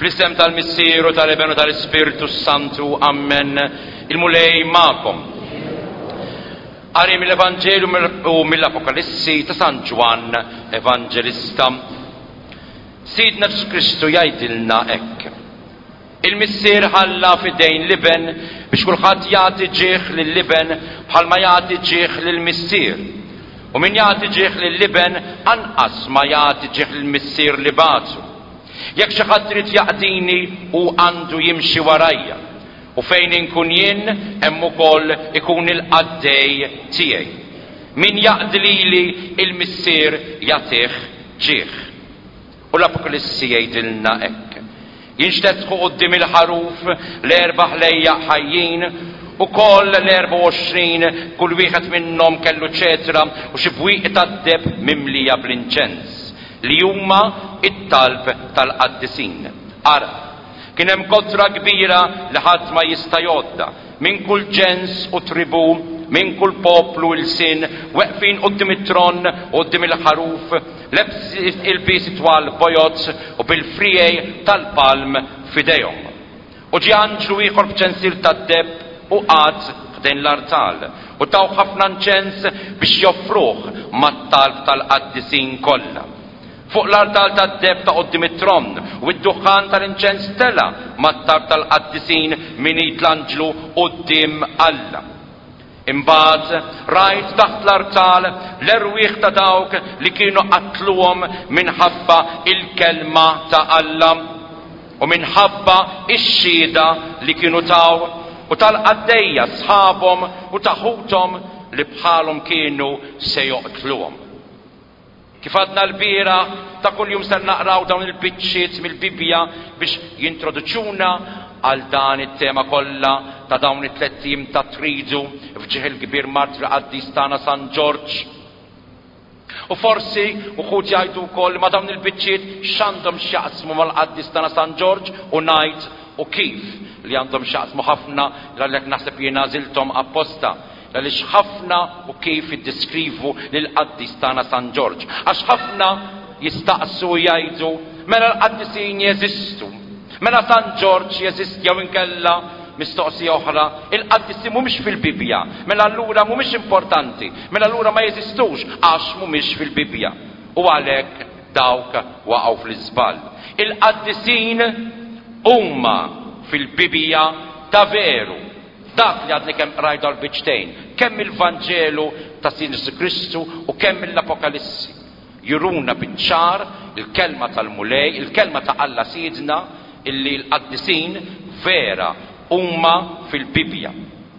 Fl-isem tal-Missieru tal-Ibnu tal-Ispiritu Santu, Amen. Il-mulej ma'kom. Għari mill-Evangelu u mill-Apokalissi ta' San Ġwan Evangelista. Sidna Ġesu Kristu jgħidilna hekk. Il-missier ħalla fidejn liben biex kulħadd jagħti ġieħ lill-liben bħalma jagħti ġieħ lill-missier. U min jagħti ġieħ lill-liben anqas ma jagħti ġieħ lill-missier li bagħtu. Jekk xi ħadd irid jaqdini u għandu jimxi warajja. U fejn inkun jien hemm ukoll ikun il-qaddej tiegħi. Min jaqdi lili il-missier jagħtih ġieħ. U l-Apokalissi jgħidilna hekk. Jinxtetħu qudiem il-ħaruf l-erba' ħlejja ħajjin u koll l-24 kull wieħed minnhom kellu ċetra u xi bwieq tad-deb mimlija bl-inċens li huma it-talb tal-qaddisin. Ara, kien hemm kotra kbira li ħadd ma jista' jgħodda minn kull ġens u tribu, minn kull poplu il-sin, weqfin qudiem it-tron u qudiem il-ħaruf, lebs il-bies twal bojot u bil-frijej tal-palm fidejhom. U ġie anġlu ieħor b'ċensir tad-deb u qgħad f'dejn l-artal u taw ħafna nċens biex joffruh mat-talb tal-qaddisin kollha. Fuq l-artal tad-deb ta' qudiem it-tron u d-duħan tal-inċens tela mat-talb tal-qaddisin min l-anġlu qudiem Alla. Imbagħad rajt taħt l-artal l-erwieħ ta' dawk li kienu qatluhom minħabba il-kelma ta' Alla u minħabba ix-xhieda li kienu taw u tal-qaddejja sħabhom u taħuthom li bħalhom kienu se joqtluhom. Kif għadna l-bira ta' kuljum ser naqraw dawn il-biċċiet mill-Bibja biex jintroduċuna għal dan it-tema kollha ta' dawn it-tlettim ta' tridu fġieħ il-kbir martri qaddis tagħna San Ġorġ. U forsi uħud jgħidu wkoll ma' dawn il-biċċiet x'għandhom x'jaqsmu mal-qaddis tagħna San Ġorġ u ngħid u kif li għandhom x'jaqsmu ħafna għalhekk naħseb jien għażilthom apposta għaliex ħafna u kif jiddeskrivu lill-qaddis tagħna San Ġorġ. Għax ħafna jistaqsu jgħidu mela l-qaddisin jeżistu. Mela San Ġorġ jeżist jew inkella mistoqsija oħra, il-qaddisi mhumiex fil-Bibja, mela allura mhumiex importanti, mela allura ma jeżistux għax mhumiex fil-Bibja. U għalhekk dawk waqgħu fl-iżball. Il-qaddisin huma fil-Bibja ta' veru. Dak li għadni kemm rajdu l-biċtejn, kemm il-Vanġelu ta' Ġesu Kristu u kemm l-Apokalissi. Juruna biċ-ċar il-kelma tal-mulej, il-kelma ta' Alla sidna, illi l-qaddisin vera huma fil-Bibja.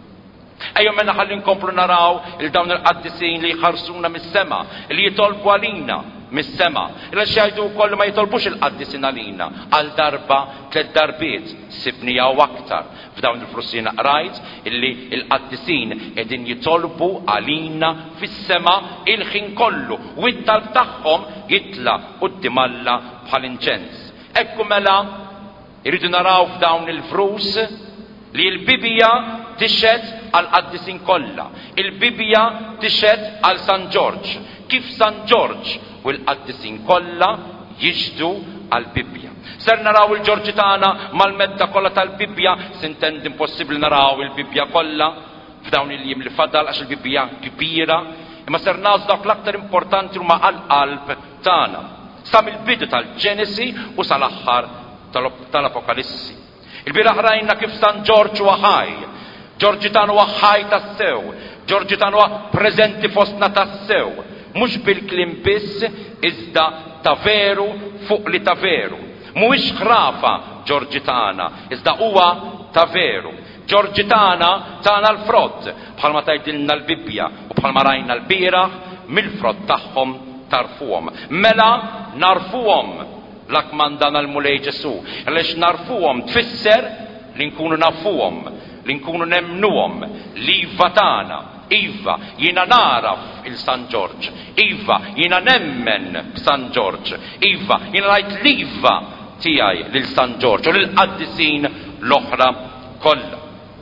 Ejjew mela ħalli nkomplu naraw il-dawn il-qaddisin li jħarsuna mis-sema, li jitolbu għalina mis-sema. Illa xajdu wkoll ma jitolbux il-qaddisin għalina għal darba 3 darbiet sibnija u aktar. F'dawn il-frussina qrajt illi il-qaddisin qegħdin jitolbu għalina fis-sema il-ħin kollu u t-talb tagħhom jitla quddiem Alla bħal inċens. Ekku mela irridu naraw f'dawn il-frus li l-Bibja tixhed għal qaddisin kollha. Il-Bibja tixhed għal San Ġorġ. Kif San Ġorġ u l-qaddisin kollha jiġdu għal Bibja. Ser naraw il-Ġorġi tagħna mal-medda kollha tal-Bibja, s'intend impossibbli naraw il-Bibja kollha f'dawn il-jiem li fadal għax il-Bibja kbira, imma ser naż dawk l-aktar importanti huma għall-qalb tagħna. Sa mill-bidu tal-Ġenesi u sal-aħħar tal-Apokalissi. Il-biraħ rajna kif San Ġorġ huwa ħaj. Ġorġi tagħna huwa ħaj tassew. Ġorġi tagħna huwa preżenti fostna tassew. Mhux bil-kliem biss iżda ta' veru fuq li ta' veru. Mhuwiex ħrafa Ġorġi tagħna, iżda huwa ta' veru. Ġorġi tagħna l-frott bħalma tgħidilna l-Bibja u bħalma rajna l-bieraħ mill-frott tagħhom tarfuhom. Mela narfuhom lak mandana l-mulej Ġesu. Għaliex narfuhom tfisser li nkunu nafuhom, li nkunu nemnuhom, li iva tagħna. Iva, jiena naraf il-San Ġorġ. Iva, jiena nemmen b'San Ġorġ. Iva, jiena rajt l-iva tiegħi lil San Ġorġ u lil qaddisin l-oħra kollha.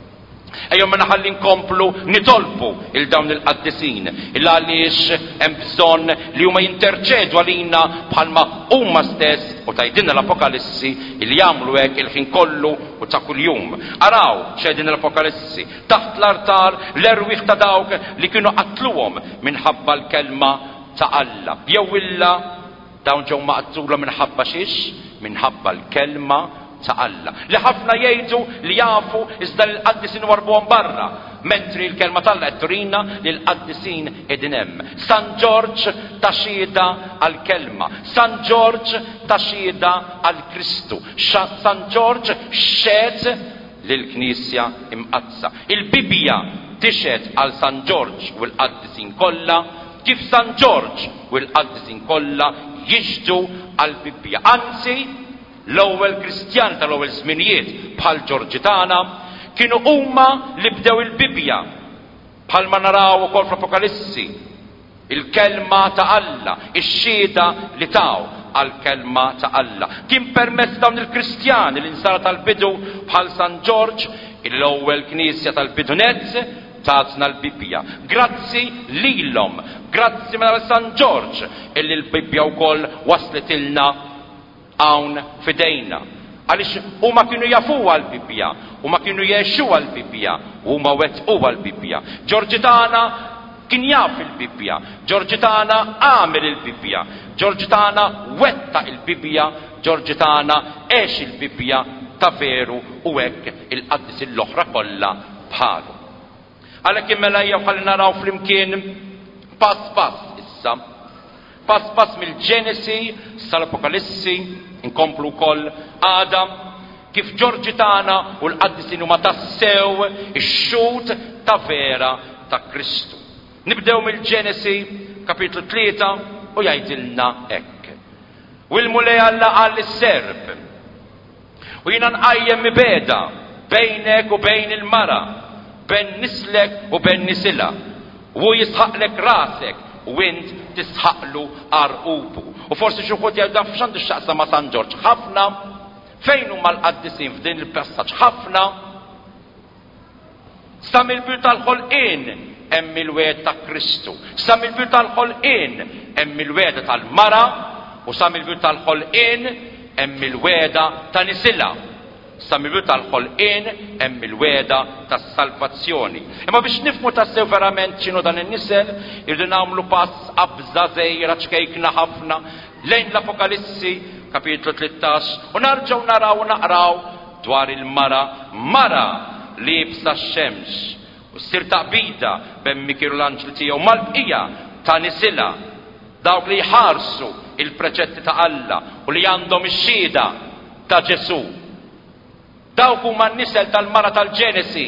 Ejjew ma naħalli nkomplu nitolbu il dawn il-qaddisin il għaliex hemm bżonn li huma jinterċedu għalina bħalma huma stess u tgħidilna l-Apokalissi li jagħmlu hekk il-ħin kollu u ta' kuljum. Araw x'għedin l-Apokalissi taħt l-artar l-erwieħ ta' dawk li kienu qatluhom minħabba l-kelma ta' Alla. Jew illa dawn ġew maqtula minħabba xiex? Minħabba l-kelma ta' Alla. Li ħafna jgħidu li jafu iżda l-qaddisin warbuhom barra, mentri l-kelma ta' Alla qed turina li l-qaddisin qegħdin hemm. San Ġorġ ta' xhieda għall-kelma, San Ġorġ ta' xhieda għall-Kristu, San Ġorġ xed lill-Knisja imqazza. Il-Bibja tixhed għal San Ġorġ u l-qaddisin kollha kif San Ġorġ u l-qaddisin kollha jixdu għall-Bibja. Anzi, l-ewwel Kristjani tal-ewwel żminijiet bħal Ġorġitana kienu huma li bdew il-Bibja bħalma naraw ukoll fl-Apokalissi. Il-kelma ta' Alla, ix-xhieda li taw għall-kelma ta' Alla. Kien permezz dawn il-Kristjani li nsara tal-bidu bħal San Ġorġ l-ewwel Knisja tal-bidunet tatna l-Bibja. Grazzi lilhom, grazzi minn San Ġorġ illi l-Bibja wkoll waslet ilna hawn fidejna. Għaliex huma kienu jafuha l-Bibja, huma kienu jgħixuha l-Bibja, huma wettquha l-Bibja. Ġorġitana kien jaf il-Bibja, Ġorġitana għamel il-Bibja, Ġorġitana wetta il-Bibja, Ġorġitana għex il-Bibja ta' veru u hekk il-qaddis l-oħra kollha bħalu. Għalhekk immela jew ħalli naraw flimkien pass pass issa. Pass pass mill-Ġenesi sal-Apokalissi inkomplu wkoll Adam kif Ġorġitana u l-qaddisin huma tassew ix-xhud ta' vera ta' Kristu. Nibdew mill-Ġenesi kapitlu 3 u jgħidilna hekk. U l-mulej Alla qal lis-serb u jiena nqajjem mibeda bejnek u bejn il-mara, bejn nislek u bejn nisilha, u jisħaqlek rasek u int tisħaqlu arqubu. U forsi xi wħud jgħidu f'x'għandu x'taqsam ma' San Ġorġ. Ħafna fejn huma l-qaddisin f'din il-passaġġ? Ħafna sa mill-bidu tal-ħolqien hemm il-wed ta' Kristu. Sa mill-bidu tal-ħolqien hemm il-weda tal-mara u sa mill-bidu tal-ħolqien hemm il-weda ta' nisilha. Sa mill-bidu tal-ħolqien hemm il-weda tas-salvazzjoni. Imma biex nifhmu tassew verament x'inhu dan in-nisel, irdu nagħmlu pass qabża żgħira ċkejkna ħafna lejn l-Apokalissi kapitlu 13 u narġgħu naraw u naqraw dwar il-mara, mara li jibsa x-xemx u ssir taqbida bejn Mikielu l-anġlu tiegħu mal-bqija ta' nisilha, dawk li jħarsu il-preċetti ta' Alla u li għandhom ix-xhieda ta' Ġesu. Dawk huma n-nisel tal-mara tal-Ġenesi.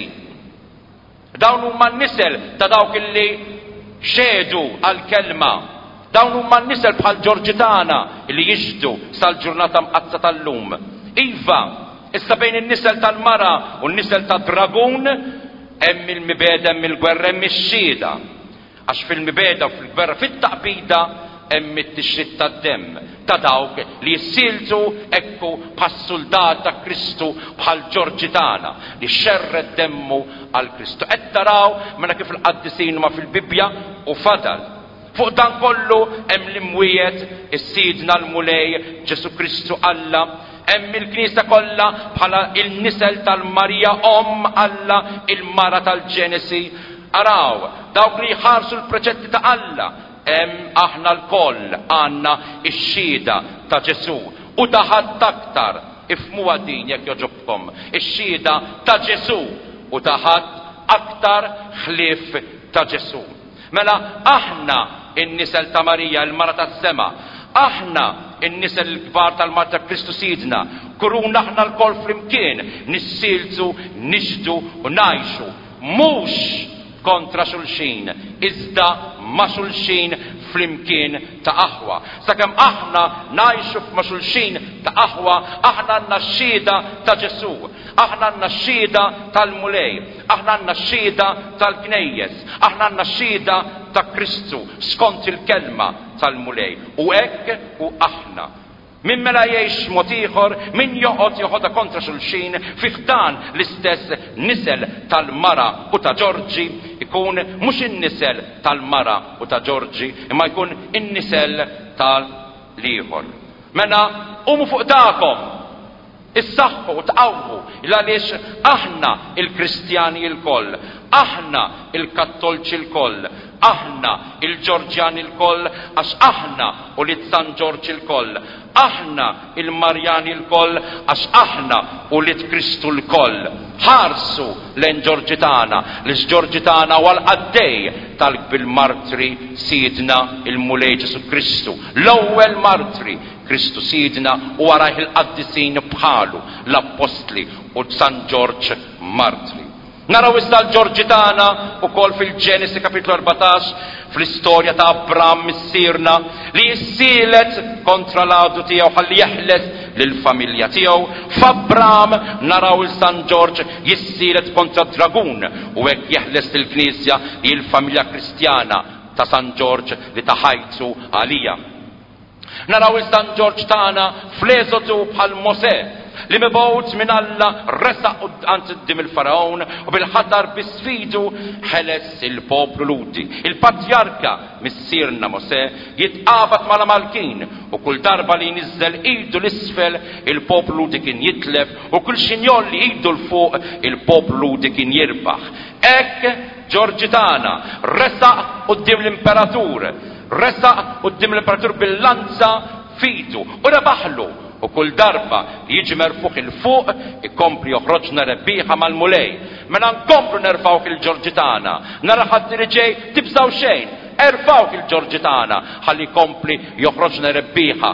Dawn huma n-nisel ta' dawk illi xedu għall-kelma. Dawn huma n-nisel bħal Ġorġitana li jixdu sal-ġurnata mqazza tal-lum. Iva, issa bejn in-nisel tal-mara u n-nisel tad-dragun hemm il-mibeda, hemm il-gwerra, hemm ix-xhieda. Għax fil-mibeda u fil-gwerra fit-taqbida hemm it-tixrid tad-demm ta' dawk li jissiltu ekku bħas-soldat ta' Kristu bħal Ġorġitana li xerred demmu għal Kristu. Qed taraw mela kif il-qaddisin ma fil-Bibja u fadal. Fuq dan kollu hemm l-imwiet is-sidna l-mulej Ġesu Kristu Alla, hemm il-Knisja kollha bħala il-nisel tal-Marija Alla, il-mara tal-Ġenesi. Araw, dawk li jħarsu l-preċetti ta' Alla, aħna l-koll għanna ix-xhieda ta' Ġesu u taħat aktar ifmu għadin jekk joġobkom ix-xhieda ta' Ġesu u taħat aktar ħlief ta' Ġesu. Mela aħna in-nisel ta' Marija l-mara tas-sema, aħna in-nisel l-kbar tal-Mara ta' Kristu Sidna, kuruna aħna l-koll flimkien nissiltu, nixdu u najxu mhux kontra xulxin, iżda ma' xulxin flimkien ta' aħwa. Sakemm aħna najxu ma' xulxin ta' aħwa, aħna għandna x-xhieda ta' Ġesu, aħna għandna x-xhieda tal-mulej, aħna għandna x-xhieda tal-knejjes, aħna għandna x-xhieda ta' Kristu skont il-kelma tal-mulej. U hekk u aħna min mela jgħix mod ieħor, min joqgħod joħodha kontra xulxin fi ħdan l-istess nisel tal-mara u ta' Ġorġi ikun mhux in-nisel tal-mara u ta' Ġorġi, imma jkun in-nisel tal-ieħor. Mela qumu fuq daqhom, issaħħu u tqawwu għaliex aħna il-Kristjani l-koll, aħna il-Kattolċi l-koll, aħna il-Ġorġjani l-koll, għax aħna u li San Ġorġ l-koll, aħna il-Marjani l-koll, għax aħna u li Kristu l-koll. Ħarsu lejn Ġorġitana, l-Ġorġitana għal għaddej tal-bil-martri sidna il-Mulej Ġesu Kristu, l-ewwel martri Kristu sidna u warajh il-qaddisin bħalu l-Apostli u San Ġorġ martri. Naraw issa l-Ġorġitana ukoll fil-Ġenesi kapitlu 14 fl-istorja ta' Abram missierna li jissielet kontra l-għadu tiegħu ħalli jeħles lill-familja tiegħu. F'Abram naraw il-San Ġorġ jissielet kontra dragun u hekk jeħles lill-Knisja li l-familja Kristjana ta' San Ġorġ li taħajtu għalija. Naraw il-San Ġorġ tagħna fl-Eżodu bħal Mosè li mibgħut minn Alla resaq qudiem il-Farawn u bil-ħatar bisfidu ħeles il-poplu Ludi. Il-Patriarka missierna Mosè jitqabad mal-Amalkin u kull darba li niżel idu l-isfel il-poplu Ludi kien jitlef u kull xinjol li idu l-fuq il-poplu Ludi kien jirbaħ. Hekk Ġorġitana resaq qudiem l-Imperatur, resaq qudiem l-Imperatur bil-lanza fidu u rebaħlu. U kull darba jiġi merfuq il-fuq, ikompli joħroġna rebbieħa mal-mulej. Mela nkomplu nerfawk il-Ġorġitana, nara ħadd li ġej tibżaw xejn, erfawk il-Ġorġitana, ħalli kompli joħroġna rebbieħa,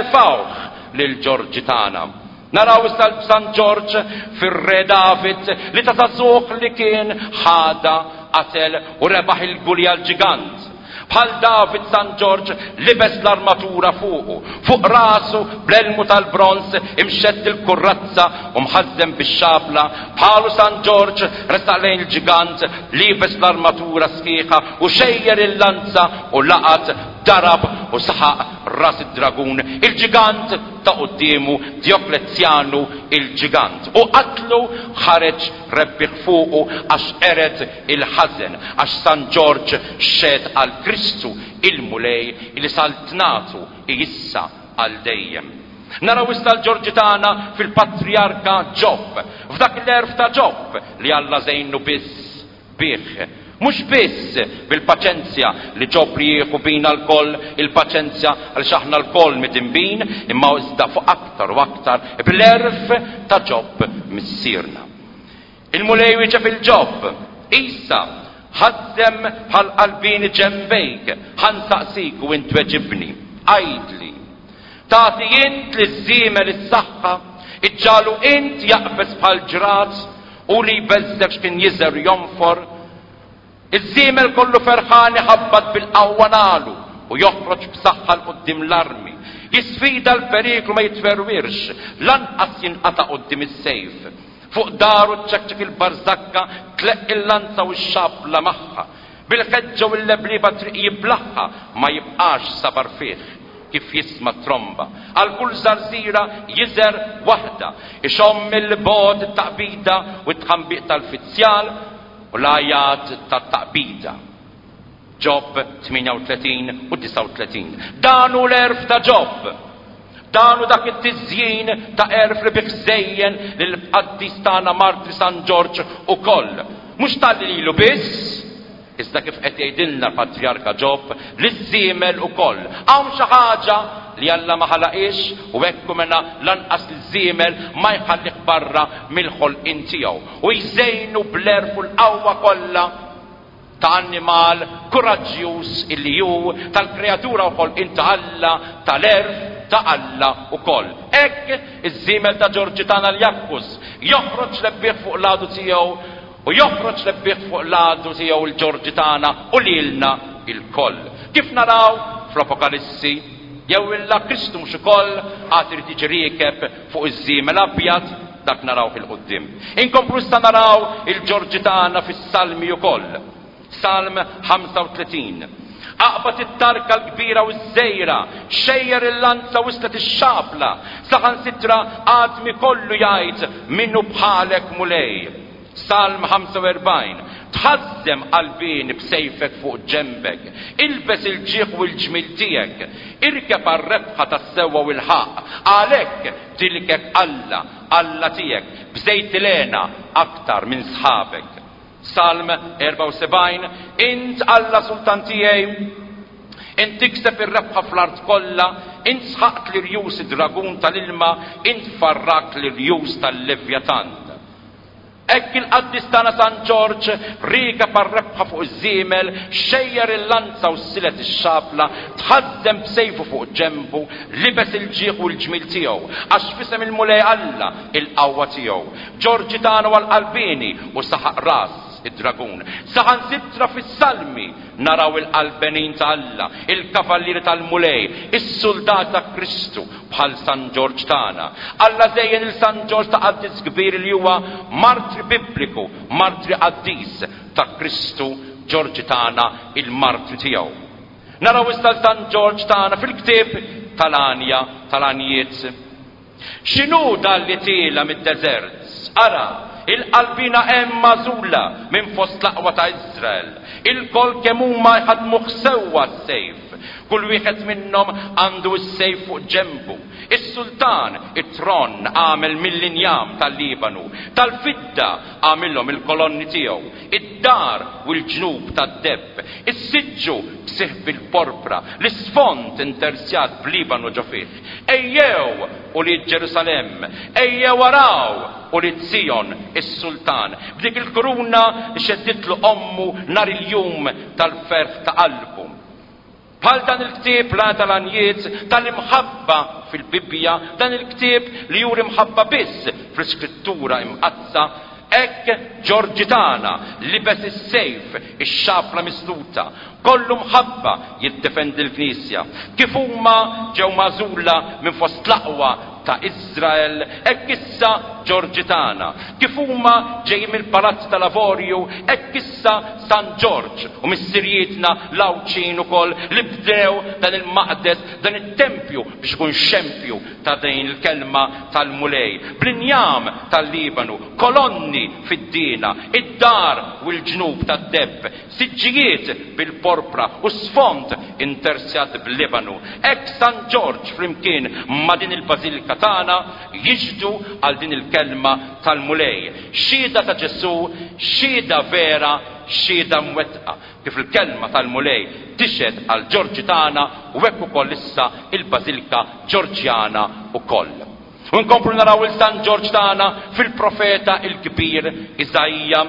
erfawk lil-Ġorġitana. Naraw issa San Ġorġ fir-Re David li tasażuh li kien ħada qatel u rebaħ il-Gulja l-ġigant. Bħal David San Ġorġ libes l-armatura fuq rasu bl-elmu tal-bronz imxett il-kurrazza u mħazzem bix-xabla. Bħalu San Ġorġ resaq lejn il-ġigant, libes l-armatura sħiħa u xejjer il-lanza u laqat darab u saħaq ras id-dragun il-ġigant ta' quddiemu Dioklezzjanu il-ġigant. U qatlu ħareġ rebbieħ fuqu għax ered il-ħażen, għax San Ġorġ xed għal Kristu il-mulej li saltnatu issa għal dejjem. Naraw issa l-Ġorġitana fil-Patriarka Ġobb, f'dak l-erf ta' Ġobb li Alla żejnu biss bih. Mhux biss bil-paċenzja li Ġobb jieħu bina l-koll il-paċenzja għal aħna l-koll mitinbin, imma iżda fuq aktar u aktar bl-erf ta' Ġobb missierna. Il-mulej wieġeb fil-Ġobb, issa ħaddem bħal qalbini ġembejk, ħansaqsik u int weġibni, għajdli. Tagħti int li żiemel is-saħħa, iġġalu int jaqbes bħal ġrat u li jbeżżek x'kien jiżer jonfor. Iż-żiemel kollu ferħani ħabbat bil-qawwa nalu u joħroġ b'saħħa l qudiem l-armi. Jisfida l-periklu ma jitferwirx, lanqas jinqata' qudiem is-sejf. Fuq daru ċekċek il-barzakka tleq il-lanza u x-xabla magħha. Bil-ħeġġa u l-lebliba triq jiblaħħa ma jibqax sabar fih kif jisma' tromba. Għal kull żarżira jiżer waħda, ixomm il-bod taqbida u t-tħambiq tal-fizzjal u l-ajat tat-taqbida. Ġobb 38 u 39. Danu l-erf ta' Ġobb. Danu dak it-tiżjien ta' erf li biħżejjen lill-qaddis tagħna Martri San Ġorġ ukoll. Mhux tal-lilu biss, iżda kif qed jgħidilna l-Patriarka Ġobb li żiemel ukoll. Hawn xi ħaġa li Alla ma ħalaqix u hekk mena lanqas li żiemel ma jħallih barra mill-ħolqien tiegħu u jżejnu bl-erf u l-qawwa kollha ta' annimal kuraġġjuż illi hu tal-kreatura u ħolqien ta' Alla tal-erf ta' Alla ukoll. Hekk iż-żiemel ta' Ġorġitana l-Jakkus joħroġ lebbieħ fuq l-għadu tiegħu u joħroġ lebbieħ fuq l-għadu tiegħu l-Ġorġitana u lilna il-koll. Kif naraw fl-Apokalissi, jew illa Kristu mhux ukoll għad irid jiġi riekeb fuq iż-żiemel abjad dak naraw fil-qudiem. Inkomplu issa naraw il-Ġorġitana fis-Salmi ukoll. Salm 35. Aqbad it-tarka l-kbira u żejra, xejjer il-lanza wislet ix-xapla, saħansitra għadmi kollu jgħid minnu bħalek mulej. Salm 45. Tħazzem qalbini b'sejfek fuq ġembek, ilbes il-ġieħ u l-ġmil tiegħek, irkeb għar-rebħa tas-sewwa u l-ħaq, għalhekk tilkek Alla tiegħek b'żejt lena aktar minn sħabek. Salm 74. Int Alla sultan tiegħi, int tikseb ir-rebħa fl-art kollha, int sħaqt l-irjus id-dragun tal-ilma, int farrakt l-irjus tal-Levjatan. Ekk il-qaddis tagħna San Ġorġ riga par-rebħa fuq iż-żiemel, xejjer il-lanza u silet ix-xapla, tħaddem b'sejfu fuq ġembu, libes il-ġieħ u l-ġmil tiegħu, għax fisem il-mulej Alla il-qawwa tiegħu. Ġorġi tagħna għall-qalbini u saħaq ras id-dragun. Saħansitra fis-salmi naraw il-qalbenin ta' Alla, il-kavallieri tal-mulej, is-soldat ta' Kristu bħal San Ġorġ tagħna. Alla żejjen il-San Ġorġ ta' qaddis kbir li huwa martri bibliku, martri qaddis ta' Kristu, Ġorġi tagħna il-martri tiegħu. Naraw issa San Ġorġ tagħna fil-ktieb tal-Anijiet. X'inhu dan li tiela mid-deżert? Ara, il-qalbina hemm mażula minn fost l-aqwa ta' Iżrael. Il-kol kemm huma jħadmu sewwa s-sejf. Kull wieħed minnhom għandu s-sejf fuq ġembu. Is-sultan it-tron għamel mill-injam tal-Libanu, tal-fidda għamilhom il-kolonni tiegħu, id-dar u l-ġnub tad-debb, is-siġġu b'sih bil-porpra, l-isfond intersjat b'Libanu ġo fih. Ejjew u li Ġerusalem, ejjew waraw u li Zion is-sultan, b'dik il-kuruna li xedditlu ommu nar il-jum tal-ferħ ta' qalbu. Bħal dan il-ktieb la tal-Anijiet tal-imħabba fil-Bibbja, dan il-ktieb li juri mħabba biss fl-iskrittura imqazza, ekk Ġorġi tagħna libes is-sejf, ix-xapla misluta, kollu mħabba jiddefendi l-Knisja. Kif huma ġew magħżula minn fost l-aqwa ta' Iżrael, hekk issa Ġorġi tagħna. Kif huma ġejjin mill-Palazz tal-Lavorju, hekk issa San Ġorġ u missirietna lawċin ukoll li bdew dan il-maqdes, dan it-tempju biex ikun xempju ta' din il-kelma tal-mulej. Bl-injam tal-Libanu, kolonni fid-dina, id-dar u l-ġnub tad-debb, siġġijiet bil-porpra u sfond intersjat bil-Libanu. Hekk San Ġorġ flimkien ma' din il-Bażilika tagħna jiġdu għal din il-kelma tal-mulej. Xhieda ta' Ġesu, xhieda vera, xhieda mwettqa. Kif il-kelma tal-mulej tixhed għal Ġorġi tagħna u hekk ukoll issa il-Bażilika Ġorġjana ukoll. U nkomplu naraw il-San Ġorġ tagħna fil-profeta il-kbir Iżajja.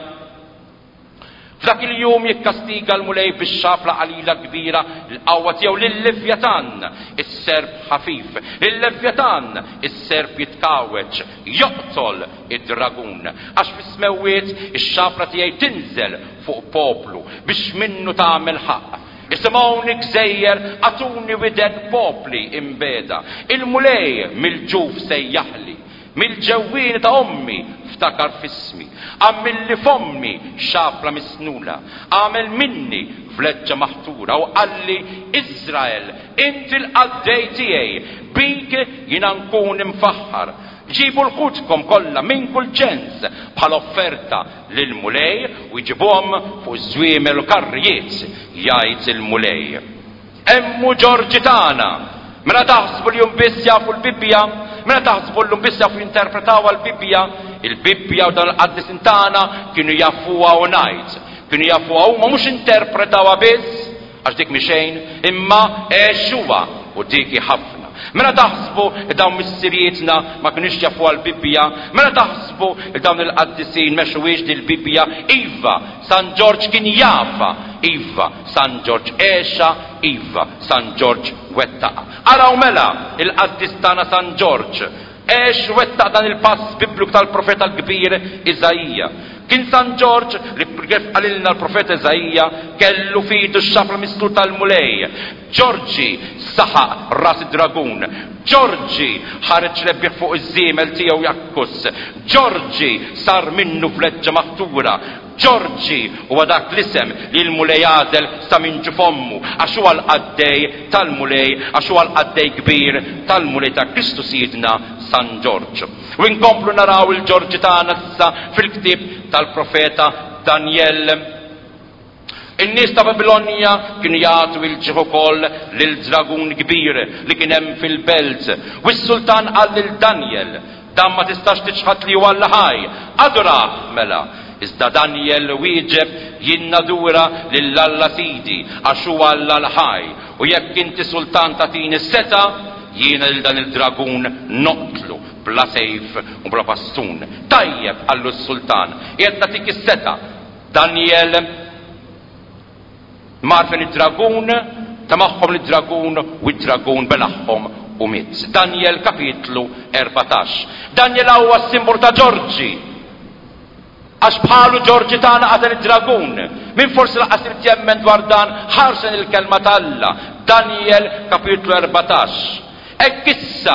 F'dak il-jum jikkastiga l-mulej bix-xapla qalila kbira l-qawwa tiegħu lil-Levjatan, is-serb ħafif. Lil-Levjatan is-serb jitkawweġ, joqtol id-dragun. Għax fis-smewwiet ix-xapla tiegħi tinżel fuq poplu biex minnu tagħmel ħaq. Isimgħuni gżejjer, għatuni widen popli imbeda. Il-mulej mill-ġuf sejjaħli, mill-ġewwini ta' ommi ftakar fismi, għamilli fommi xapla misnula, għamel minni fleġġa maħtura u għalli Izrael, inti l-qaddej tiegħi, bik jina nkun imfaħħar. Ġibu l-ħutkom kollha minn kull ġens bħal offerta lil-mulej u jġibhom fuq żwiemel u karrijiet jgħid il-mulej. Emmu Ġorġi tagħna, mela taħsbu li biss jafu l-Bibbja, mela taħsbu l biss jafu jinterpretaw l-Bibbja, il-Bibbja u dan l-qaddisin tagħna kienu jafuha u ngħid, kienu jafuha huma mhux interpretawha biss għax dik mixejn, imma għexuha u dik ħafna. Mela taħsbu dawn missirietna ma kienux jafuha l-Bibbja, mela taħsbu dawn il-qaddisin mexuwiex dil-Bibbja, iva, San Ġorġ kien jafa, iva, San Ġorġ exa, iva, San Ġorġ wettaqa. Araw mela il-qaddis tagħna San Ġorġ, ex wettaq dan il-pass bibliku tal-profeta l-kbir Iżajja. Kien San Ġorġ li kif qalilna l-profeta Iżajja kellu fidu x-xapla mislu tal-mulej. Ġorġi saħaq ras id-dragun. Ġorġi ħareġ lebbieħ fuq iż-żiemel tiegħu jakkus. Ġorġi sar minnu fleġġa maħtura. Ġorġi huwa dak l-isem li l-mulej għażel sa minn ġufommu għax huwa l-qaddej tal-mulej, għax huwa l-qaddej kbir tal-mulej ta' Kristu Sidna San Ġorġ. U nkomplu naraw il-Ġorġi tagħna issa fil-ktieb tal-profeta Daniel. In-nies ta' Babilonja kienu jagħtu il-ġieħ ukoll lil dragun kbir li kien hemm fil-belt. U s-sultan qal lil Daniel, dan ma tistax tiċħad li huwa l-ħaj, adora mela. Iżda Daniel wieġeb jien nadura lill-Alla Sidi għax huwa Alla l-ħaj u jekk inti sultan tagħtini seta' jiena lil dan il-dragun noqtlu bla sejf u bla bastun. Tajjeb għallu s-sultan, qiegħed nagħtik is-seta'. Daniel marfen id-dragun, tamaħħom l-dragun u id-dragun belaħħom u mit. Daniel kapitlu 14. Daniel huwa s-simbol ta' Ġorġi. Għax bħalu Ġorġi tagħna qatel id-dragun. Min forsi laqas irtjemmen dwar dan ħarsen il-kelma tal-Alla. Daniel kapitlu 14. Hekk issa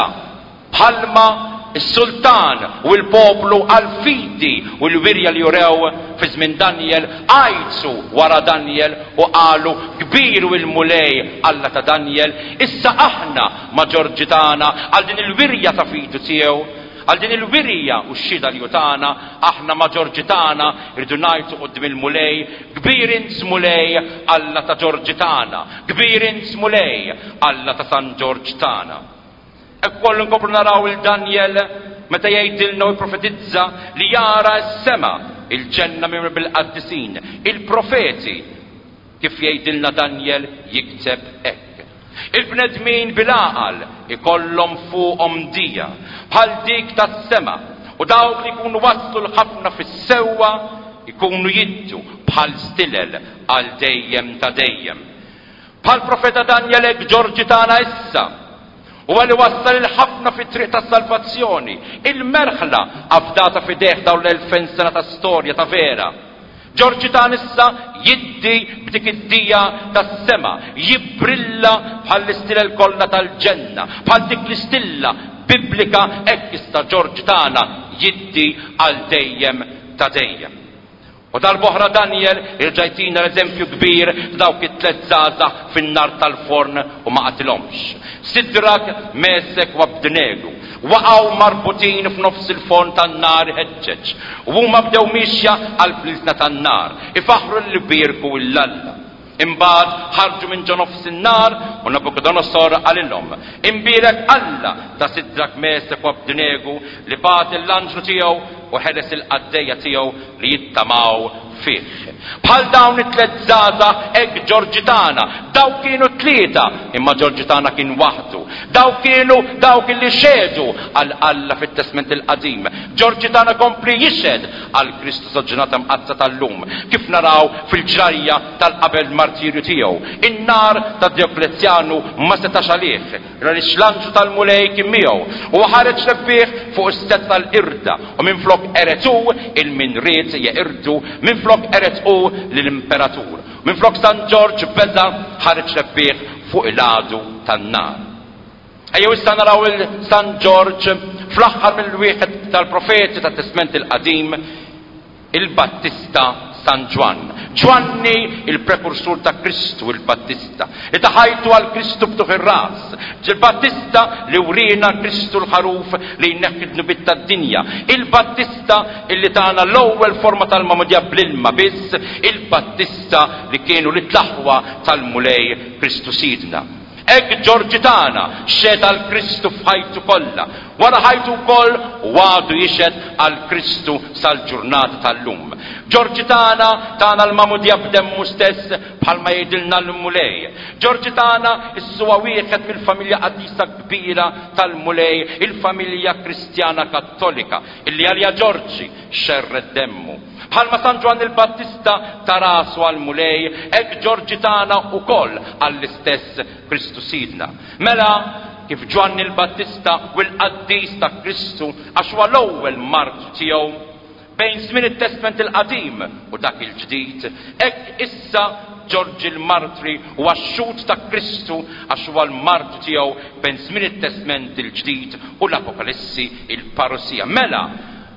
bħalma is-sultan u l-poplu għal-fidi u l-wirja li jurew fi żmien Daniel għajtsu wara Daniel u qalu kbiru il-mulej Alla ta' Daniel. Issa aħna ma' Ġorġi tagħna għal din il-wirja ta' fidu tiegħu, għal din il-wirja u x-xida li tagħna, aħna ma' Ġorġi tagħna irdu ngħidu qudiem il-mulej kbir int mulej Alla ta' Ġorġi tagħna, kbir int mulej Alla ta' San Ġorġ tagħna. Ekkollu nkomplu naraw il-Daniel meta jgħidilna u jprofetizza li jara s-sema, il-ġenna mimri bil-qaddisin, il-profeti. Kif jgħidilna Daniel jikteb hekk. Il-bnedmin bil-aqal ikollhom fuqhom dija bħal dik tas-sema u dawk li jkunu waslu l-ħafna fis-sewwa jkunu jittu bħal stilel għal dejjem ta' dejjem. Bħal profeta Daniel hekk Ġorġi tagħna issa u għalli wassal il-ħafna fi triq ta' salvazzjoni, il-merħla għafdata fideħ daw l-1000 sena ta' storja ta' vera. Ġorġi ta' nissa jiddi b'dik id-dija ta' sema, jibbrilla bħal l-istilla l-kollha tal-ġenna, bħal dik l-istilla biblika hekk issa Ġorġi tagħna jiddi għal dejjem ta' dejjem. U dal-boħra Daniel irġajtina l-eżempju kbir dawk it-tlet żgħażagħ fin-nar tal-forn u ma qatilhomx. Sidrak, Mesek u Abdnego waqgħu marbutin f'nofs il-forn tan-nar ħeġġeġ u huma bdew mixja għall-bliżna tan-nar, ifaħru l-birku l-Alla. Imbagħad ħarġu minn ġo nofs in-nar u Nabucodonosor qalilhom: imbierek Alla ta' Sidrak, Mesek u Abdnego li bagħat l-anġlu tiegħu u ħeles il-qaddejja tiegħu li jittamaw fih. Bħal dawn it-tlet żgħażagħ hekk Ġorġi tagħna, daw kienu tlieta imma Ġorġi tagħna kien waħdu. Daw kienu dawk li xedu għal Alla fit-Testament il-Qadim. Ġorġi tagħna kompli jixhed għal Kristu soġġenata mqazza tal-lum, kif naraw fil-ġrarja tal-qabel martirju tiegħu. In-nar ta' Dioklezjanu ma setax għalih, għaliex l-anġlu tal-mulej kien miegħu u ħareġ rebbieħ fuq is-set tal-irda u minflok eretu il-minriet jeqirdu, minflok eretu l-imperatur. Minflok San Ġorġ beda ħareġ rebbieħ fuq il-għadu tan-nar. Ejjew issa naraw il-San Ġorġ fl-aħħar mill-wieħed tal-profeti tat-Testament il-Qadim, il-Battista San Ġwan. Ġwanni il-prekursur ta' Kristu, il-Battista li taħajtu għal Kristu btuħ ir-ras. Il-Battista li urina Kristu l-ħaruf li jneħħi d-nubit tad-dinja. Il-Battista illi tagħna l-ewwel forma tal-mamudja bl-ilma biss. Il-Battista li kienu li tlaħwa tal-mulej Kristu Sidna. Hekk Ġorġi tagħna xed għal Kristu f'ħajtu kollha. Wara ħajtu wkoll għadu jixed għal Kristu sal-ġurnata tal-lum. Ġorġi tagħna l-mamudja b'demmu stess bħalma jgħidilna l-mulej. Ġorġi tagħna issuwa wieħed mill-familja qaddisa kbira tal-mulej, il-familja Kristjana Kattolika, illi għalja Ġorġi xerred demmu. Bħalma San Ġwan il-Battista ta' rasu għal-mulej, hekk Ġorġi tagħna ukoll għall-istess Kristu Sidna. Mela kif Ġwan il-Battista u l-qaddis ta' Kristu għax huwa l-ewwel mart tiegħu bejn żmien it-Testament il-Qadim u dak il-ġdid, hekk issa Ġorġi l-Martri u għax-xut ta' Kristu għax huwa l-mart tiegħu bejn żmien it-Testament il-ġdid u l-Apokalissi il-Parosija. Mela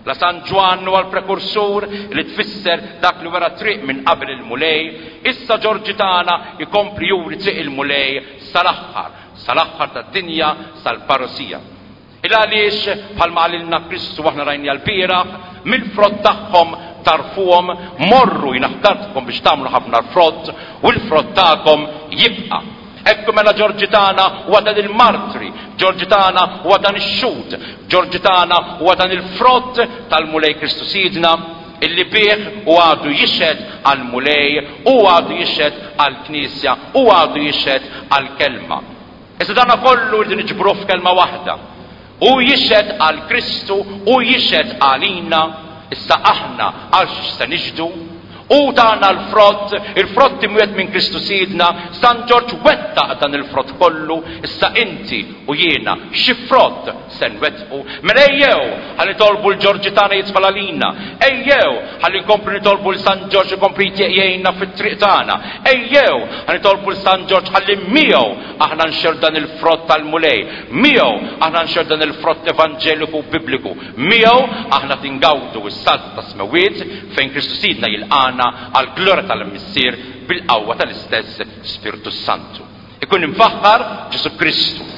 La San Ġwan huwa l-prekursur li tfisser dak li wara triq minn qabel il-mulej, issa Ġorġi tagħna jkompli juri triq il-mulej sal-aħħar tad-dinja sal-parosija. Il-għaliex bħalma għalilna Kristu aħna rajni għal-bieraħ, mill-frott tagħhom tarfuhom, morru jinaħdartkom biex tagħmlu ħafna frott u l-frott tagħkom jibqa'. Ekku mela Ġorġi tagħna huwa dan il-martri, Ġorġi tagħna huwa dan ix-xut, Ġorġi tagħna huwa dan il-frott tal-mulej Kristu Sidna illi bih u għadu jixed għal-mulej, u għadu jixed għal-knisja, u għadu jixed għal-kelma. Issa dana kollu rridu niġbru f'kelma waħda. U jixed għal-Kristu, u jixed għalina, issa aħna għax se niġdu, u tagħna l-frott, il-frott imwiet minn Kristu Sidna, San Ġorġ wettaq dan il-frott kollu, issa inti u jiena xi frott se nwettqu. Mela ejjew ħalli tolbu l-Ġorġi tagħna jitfal għalina, ejjew ħalli nkomplu nitolbu l-San Ġorġ ikompli jgħinna fit-triq tagħna, ejjew ħalli nitolbu l-San Ġorġ ħalli miegħu aħna nxer dan il-frott tal-mulej, miegħu aħna nxer dan il-frott evanġeliku bibliku, miegħu aħna tingawdu s-salt ta' smewiet fejn Kristu Sidna jilqana għal-glora tal-Missier bil-qawwa tal-istess Spiritu Santu. Ikun imfaħħar Ġesu Kristu.